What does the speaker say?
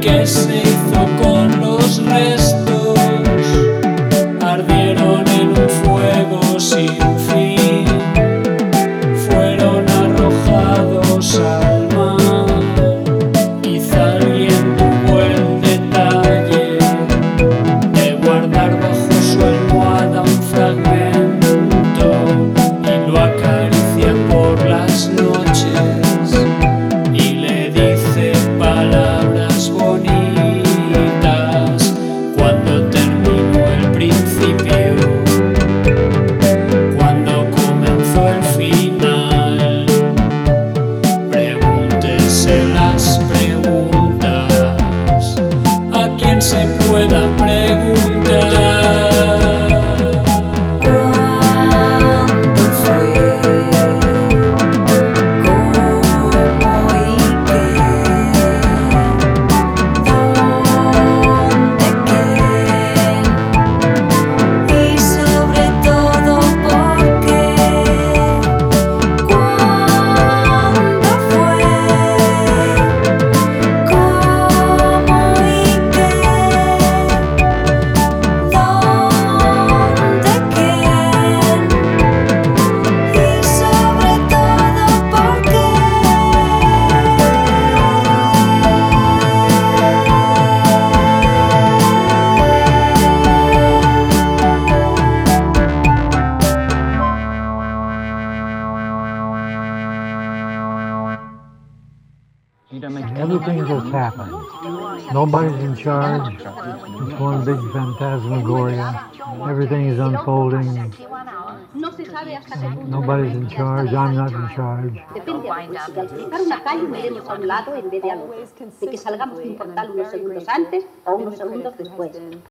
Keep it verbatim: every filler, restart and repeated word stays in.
¿Qué se hizo con los restos? Ardieron en un fuego sin fin, fueron arrojados al mar. Quizá alguien tuvo el detalle de guardar bajo su almohada un fragmento y lo acaricia por las noches y le dice palabras bonitas. Cuando terminó el principio, cuando comenzó el final, pregúntese las preguntas a quien se pueda preguntar. Everything just happened. Nobody's in charge. It's one big phantasmagoria. Everything is unfolding. Nobody's in charge. I'm not in charge. Depende de la música. Al cruzar una calle miremos a un lado en vez de al otro, de que salgamos de un portal unos segundos antes o unos segundos después.